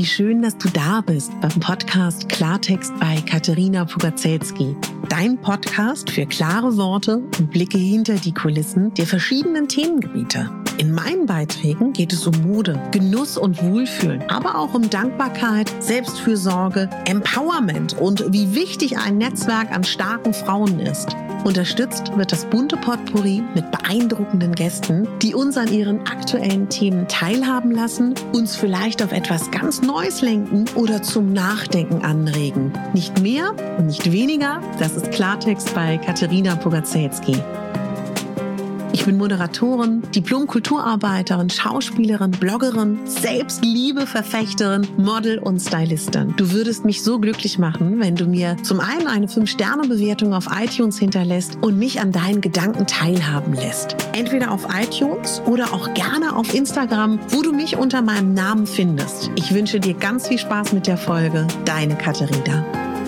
Wie schön, dass du da bist beim Podcast Klartext bei Katerina Pugacelski. Dein Podcast für klare Worte und Blicke hinter die Kulissen der verschiedenen Themengebiete. In meinen Beiträgen geht es um Mode, Genuss und Wohlfühlen, aber auch um Dankbarkeit, Selbstfürsorge, Empowerment und wie wichtig ein Netzwerk an starken Frauen ist. Unterstützt wird das bunte Potpourri mit beeindruckenden Gästen, die uns an ihren aktuellen Themen teilhaben lassen, uns vielleicht auf etwas ganz Neues lenken oder zum Nachdenken anregen. Nicht mehr und nicht weniger, das ist Klartext bei Katerina Pugacelski. Ich bin Moderatorin, Diplom-Kulturarbeiterin, Schauspielerin, Bloggerin, Selbstliebe-Verfechterin, Model und Stylistin. Du würdest mich so glücklich machen, wenn du mir zum einen eine 5-Sterne-Bewertung auf iTunes hinterlässt und mich an deinen Gedanken teilhaben lässt. Entweder auf iTunes oder auch gerne auf Instagram, wo du mich unter meinem Namen findest. Ich wünsche dir ganz viel Spaß mit der Folge. Deine Katerina.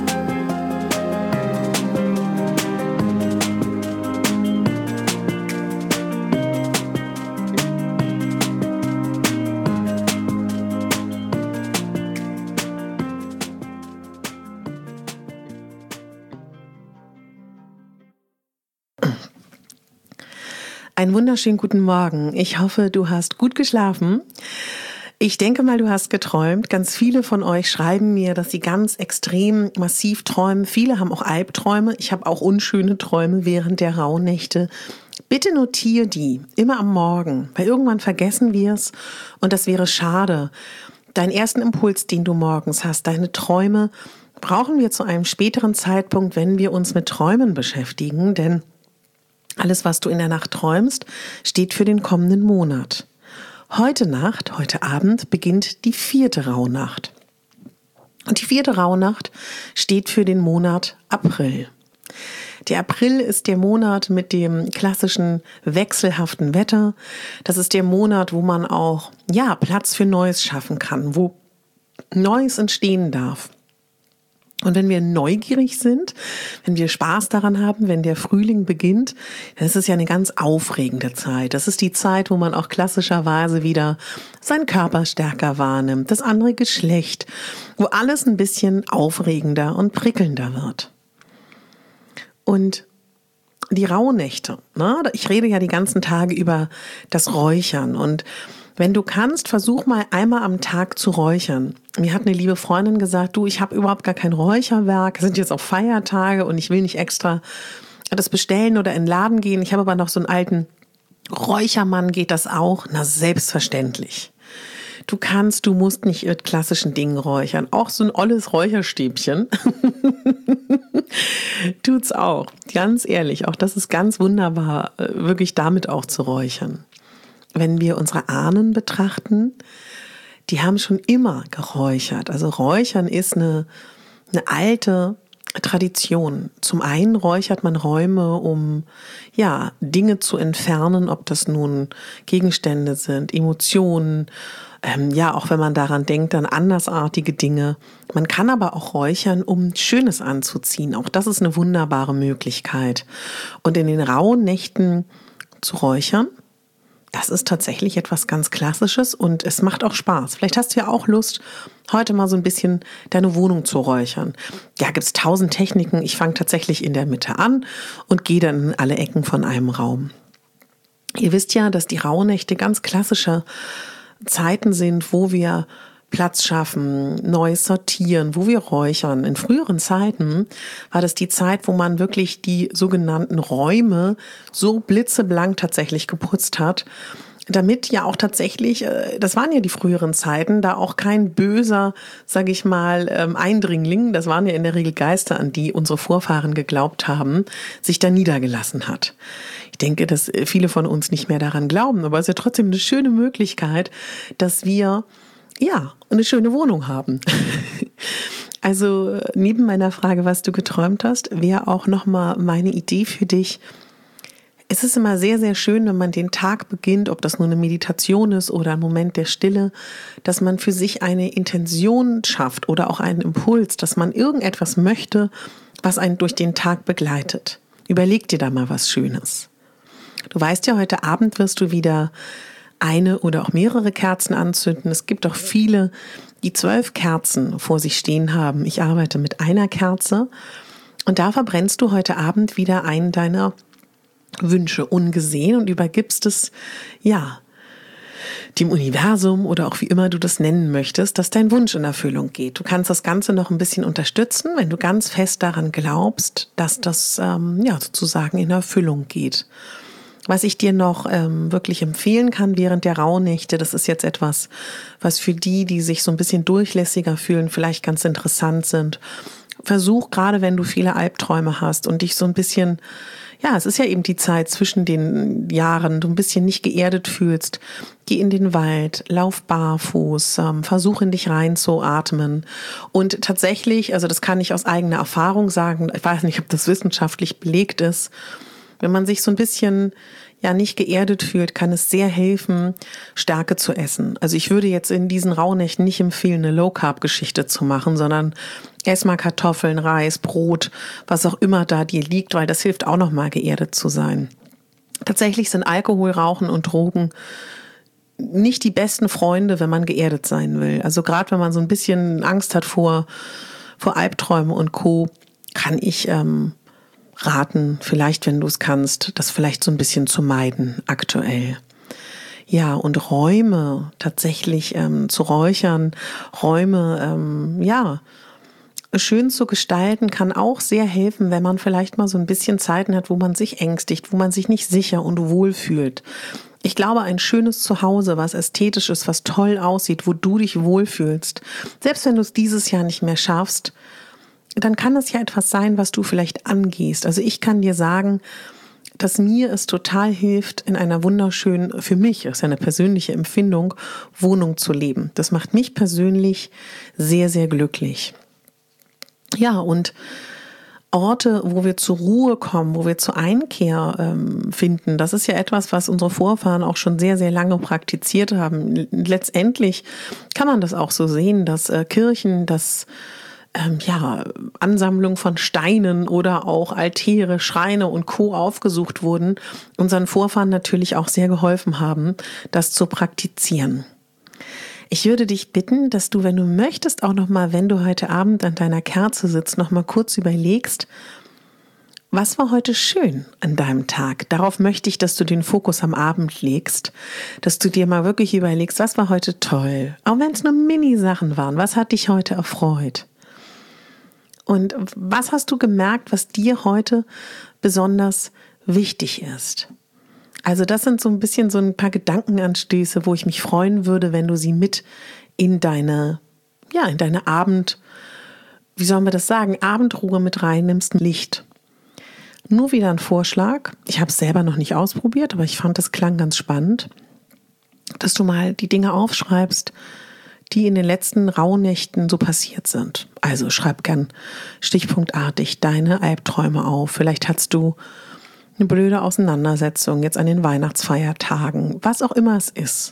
Einen wunderschönen guten Morgen. Ich hoffe, du hast gut geschlafen. Ich denke mal, du hast geträumt. Ganz viele von euch schreiben mir, dass sie ganz extrem massiv träumen. Viele haben auch Albträume. Ich habe auch unschöne Träume während der Rauhnächte. Bitte notiere die immer am Morgen, weil irgendwann vergessen wir es und das wäre schade. Deinen ersten Impuls, den du morgens hast, deine Träume, brauchen wir zu einem späteren Zeitpunkt, wenn wir uns mit Träumen beschäftigen, denn alles, was du in der Nacht träumst, steht für den kommenden Monat. Heute Abend beginnt die 4. Rauhnacht. Und die 4. Rauhnacht steht für den Monat April. Der April ist der Monat mit dem klassischen wechselhaften Wetter. Das ist der Monat, wo man auch Platz für Neues schaffen kann, wo Neues entstehen darf. Und wenn wir neugierig sind, wenn wir Spaß daran haben, wenn der Frühling beginnt, dann ist es ja eine ganz aufregende Zeit. Das ist die Zeit, wo man auch klassischerweise wieder seinen Körper stärker wahrnimmt, das andere Geschlecht, wo alles ein bisschen aufregender und prickelnder wird. Und die Rauhnächte, ich rede ja die ganzen Tage über das Räuchern und wenn du kannst, versuch mal einmal am Tag zu räuchern. Mir hat eine liebe Freundin gesagt, ich habe überhaupt gar kein Räucherwerk, es sind jetzt auch Feiertage und ich will nicht extra das bestellen oder in den Laden gehen. Ich habe aber noch so einen alten Räuchermann, geht das auch? Na, selbstverständlich. Du musst nicht mit klassischen Dingen räuchern. Auch so ein olles Räucherstäbchen tut's auch. Ganz ehrlich, auch das ist ganz wunderbar, wirklich damit auch zu räuchern. Wenn wir unsere Ahnen betrachten, die haben schon immer geräuchert. Also Räuchern ist eine alte Tradition. Zum einen räuchert man Räume, um Dinge zu entfernen, ob das nun Gegenstände sind, Emotionen, auch wenn man daran denkt, dann andersartige Dinge. Man kann aber auch räuchern, um Schönes anzuziehen. Auch das ist eine wunderbare Möglichkeit. Und in den rauen Nächten zu räuchern, das ist tatsächlich etwas ganz Klassisches und es macht auch Spaß. Vielleicht hast du ja auch Lust, heute mal so ein bisschen deine Wohnung zu räuchern. Ja, gibt's 1000 Techniken. Ich fange tatsächlich in der Mitte an und gehe dann in alle Ecken von einem Raum. Ihr wisst ja, dass die Rauhnächte ganz klassische Zeiten sind, wo wir Platz schaffen, Neues sortieren, wo wir räuchern. In früheren Zeiten war das die Zeit, wo man wirklich die sogenannten Räume so blitzeblank tatsächlich geputzt hat, damit ja auch tatsächlich, das waren ja die früheren Zeiten, da auch kein böser, Eindringling, das waren ja in der Regel Geister, an die unsere Vorfahren geglaubt haben, sich da niedergelassen hat. Ich denke, dass viele von uns nicht mehr daran glauben, aber es ist ja trotzdem eine schöne Möglichkeit, dass wir eine schöne Wohnung haben. Also neben meiner Frage, was du geträumt hast, wäre auch nochmal meine Idee für dich. Es ist immer sehr, sehr schön, wenn man den Tag beginnt, ob das nur eine Meditation ist oder ein Moment der Stille, dass man für sich eine Intention schafft oder auch einen Impuls, dass man irgendetwas möchte, was einen durch den Tag begleitet. Überleg dir da mal was Schönes. Du weißt ja, heute Abend wirst du wieder eine oder auch mehrere Kerzen anzünden. Es gibt auch viele, die 12 Kerzen vor sich stehen haben. Ich arbeite mit einer Kerze und da verbrennst du heute Abend wieder einen deiner Wünsche ungesehen und übergibst es, dem Universum oder auch wie immer du das nennen möchtest, dass dein Wunsch in Erfüllung geht. Du kannst das Ganze noch ein bisschen unterstützen, wenn du ganz fest daran glaubst, dass das sozusagen in Erfüllung geht. Was ich dir noch wirklich empfehlen kann während der Rauhnächte, das ist jetzt etwas, was für die sich so ein bisschen durchlässiger fühlen, vielleicht ganz interessant sind. Versuch, gerade wenn du viele Albträume hast und dich so ein bisschen, es ist ja eben die Zeit zwischen den Jahren, du ein bisschen nicht geerdet fühlst, geh in den Wald, lauf barfuß, versuch in dich reinzuatmen. Und tatsächlich, also das kann ich aus eigener Erfahrung sagen, ich weiß nicht, ob das wissenschaftlich belegt ist, wenn man sich so ein bisschen nicht geerdet fühlt, kann es sehr helfen, Stärke zu essen. Also ich würde jetzt in diesen Rauhnächten nicht empfehlen, eine Low-Carb-Geschichte zu machen, sondern ess mal Kartoffeln, Reis, Brot, was auch immer da dir liegt, weil das hilft auch nochmal geerdet zu sein. Tatsächlich sind Alkohol, Rauchen und Drogen nicht die besten Freunde, wenn man geerdet sein will. Also gerade wenn man so ein bisschen Angst hat vor Albträumen und Co., kann ich raten, vielleicht, wenn du es kannst, das vielleicht so ein bisschen zu meiden aktuell. Ja, und Räume tatsächlich zu räuchern, Räume, schön zu gestalten, kann auch sehr helfen, wenn man vielleicht mal so ein bisschen Zeiten hat, wo man sich ängstigt, wo man sich nicht sicher und wohl fühlt. Ich glaube, ein schönes Zuhause, was ästhetisch ist, was toll aussieht, wo du dich wohlfühlst, selbst wenn du es dieses Jahr nicht mehr schaffst, dann kann es ja etwas sein, was du vielleicht angehst. Also ich kann dir sagen, dass mir es total hilft, in einer wunderschönen, für mich, das ist ja eine persönliche Empfindung, Wohnung zu leben. Das macht mich persönlich sehr, sehr glücklich. Ja, und Orte, wo wir zur Ruhe kommen, wo wir zur Einkehr finden, das ist ja etwas, was unsere Vorfahren auch schon sehr, sehr lange praktiziert haben. Letztendlich kann man das auch so sehen, dass Kirchen, Ansammlung von Steinen oder auch Altäre, Schreine und Co. aufgesucht wurden, unseren Vorfahren natürlich auch sehr geholfen haben, das zu praktizieren. Ich würde dich bitten, dass du, wenn du möchtest, auch nochmal, wenn du heute Abend an deiner Kerze sitzt, nochmal kurz überlegst, was war heute schön an deinem Tag? Darauf möchte ich, dass du den Fokus am Abend legst, dass du dir mal wirklich überlegst, was war heute toll? Auch wenn es nur Mini-Sachen waren, was hat dich heute erfreut? Und was hast du gemerkt, was dir heute besonders wichtig ist? Also das sind so ein bisschen so ein paar Gedankenanstöße, wo ich mich freuen würde, wenn du sie mit in deine Abendruhe mit reinnimmst, Licht. Nur wieder ein Vorschlag. Ich habe es selber noch nicht ausprobiert, aber ich fand, das klang ganz spannend, dass du mal die Dinge aufschreibst, die in den letzten Rauhnächten so passiert sind. Also schreib gern stichpunktartig deine Albträume auf. Vielleicht hattest du eine blöde Auseinandersetzung jetzt an den Weihnachtsfeiertagen, was auch immer es ist.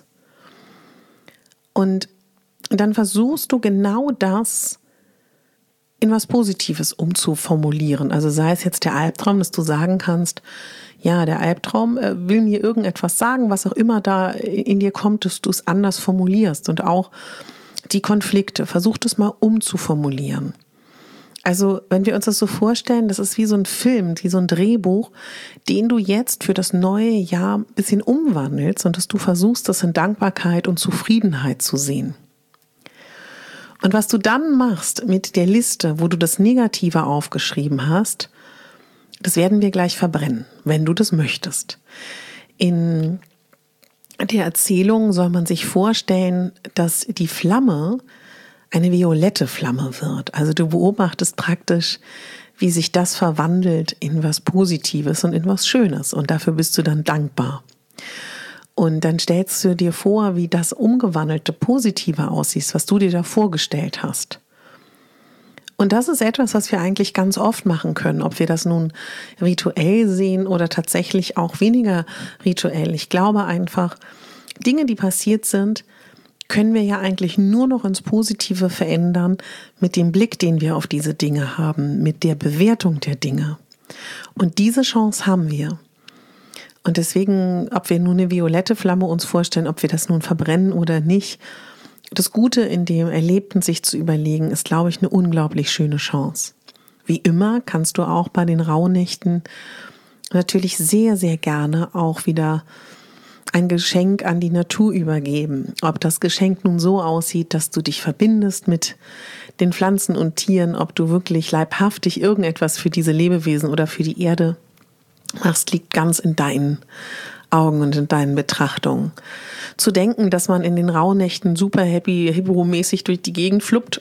Und dann versuchst du genau das in was Positives umzuformulieren. Also sei es jetzt der Albtraum, dass du sagen kannst, ja, der Albtraum will mir irgendetwas sagen, was auch immer da in dir kommt, dass du es anders formulierst. Und auch die Konflikte, versuch das mal umzuformulieren. Also wenn wir uns das so vorstellen, das ist wie so ein Film, wie so ein Drehbuch, den du jetzt für das neue Jahr ein bisschen umwandelst und dass du versuchst, das in Dankbarkeit und Zufriedenheit zu sehen. Und was du dann machst mit der Liste, wo du das Negative aufgeschrieben hast, das werden wir gleich verbrennen, wenn du das möchtest. In der Erzählung soll man sich vorstellen, dass die Flamme eine violette Flamme wird. Also du beobachtest praktisch, wie sich das verwandelt in was Positives und in was Schönes. Und dafür bist du dann dankbar. Und dann stellst du dir vor, wie das umgewandelte Positive aussieht, was du dir da vorgestellt hast. Und das ist etwas, was wir eigentlich ganz oft machen können, ob wir das nun rituell sehen oder tatsächlich auch weniger rituell. Ich glaube einfach, Dinge, die passiert sind, können wir ja eigentlich nur noch ins Positive verändern mit dem Blick, den wir auf diese Dinge haben, mit der Bewertung der Dinge. Und diese Chance haben wir. Und deswegen, ob wir nun eine violette Flamme uns vorstellen, ob wir das nun verbrennen oder nicht, Das Gute in dem Erlebten sich zu überlegen, ist, glaube ich, eine unglaublich schöne Chance. Wie immer kannst du auch bei den Rauhnächten natürlich sehr, sehr gerne auch wieder ein Geschenk an die Natur übergeben. Ob das Geschenk nun so aussieht, dass du dich verbindest mit den Pflanzen und Tieren, ob du wirklich leibhaftig irgendetwas für diese Lebewesen oder für die Erde machst, liegt ganz in deinen Augen und in deinen Betrachtungen. Zu denken, dass man in den Rauhnächten super happy, hippo-mäßig durch die Gegend fluppt,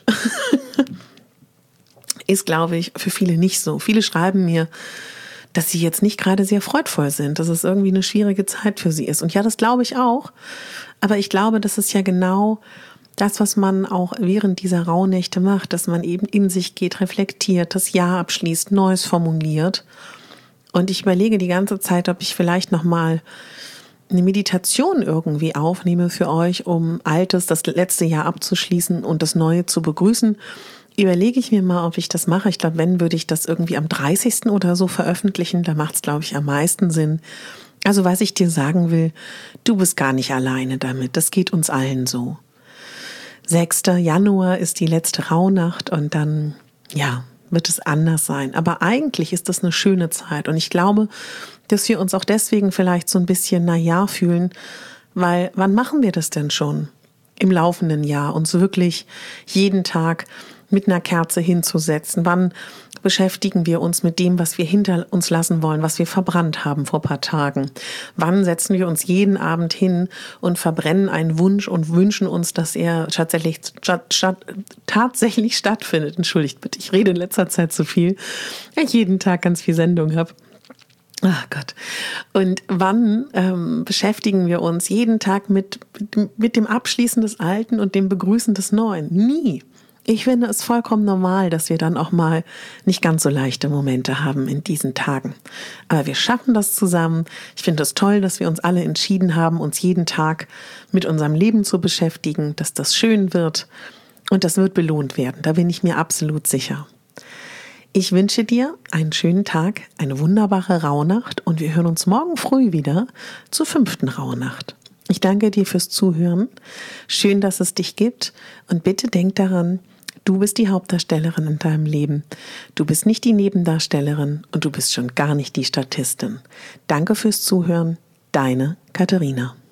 ist, glaube ich, für viele nicht so. Viele schreiben mir, dass sie jetzt nicht gerade sehr freudvoll sind, dass es irgendwie eine schwierige Zeit für sie ist. Und ja, das glaube ich auch. Aber ich glaube, das ist ja genau das, was man auch während dieser Rauhnächte macht, dass man eben in sich geht, reflektiert, das Jahr abschließt, Neues formuliert. Und ich überlege die ganze Zeit, ob ich vielleicht nochmal eine Meditation irgendwie aufnehme für euch, um Altes, das letzte Jahr abzuschließen und das Neue zu begrüßen. Überlege ich mir mal, ob ich das mache. Ich glaube, wenn, würde ich das irgendwie am 30. oder so veröffentlichen. Da macht es, glaube ich, am meisten Sinn. Also was ich dir sagen will, du bist gar nicht alleine damit. Das geht uns allen so. 6. Januar ist die letzte Rauhnacht und dann, ja, wird es anders sein. Aber eigentlich ist das eine schöne Zeit. Und ich glaube, dass wir uns auch deswegen vielleicht so ein bisschen fühlen, weil wann machen wir das denn schon im laufenden Jahr, uns wirklich jeden Tag mit einer Kerze hinzusetzen? Wann beschäftigen wir uns mit dem, was wir hinter uns lassen wollen, was wir verbrannt haben vor ein paar Tagen? Wann setzen wir uns jeden Abend hin und verbrennen einen Wunsch und wünschen uns, dass er tatsächlich stattfindet? Entschuldigt bitte, ich rede in letzter Zeit zu viel, weil ich jeden Tag ganz viel Sendung habe. Ach Gott. Und wann beschäftigen wir uns jeden Tag mit dem Abschließen des Alten und dem Begrüßen des Neuen? Nie. Ich finde es vollkommen normal, dass wir dann auch mal nicht ganz so leichte Momente haben in diesen Tagen. Aber wir schaffen das zusammen. Ich finde es toll, dass wir uns alle entschieden haben, uns jeden Tag mit unserem Leben zu beschäftigen, dass das schön wird und das wird belohnt werden. Da bin ich mir absolut sicher. Ich wünsche dir einen schönen Tag, eine wunderbare Rauhnacht und wir hören uns morgen früh wieder zur 5. Rauhnacht. Ich danke dir fürs Zuhören. Schön, dass es dich gibt und bitte denk daran, du bist die Hauptdarstellerin in deinem Leben. Du bist nicht die Nebendarstellerin und du bist schon gar nicht die Statistin. Danke fürs Zuhören. Deine Katharina.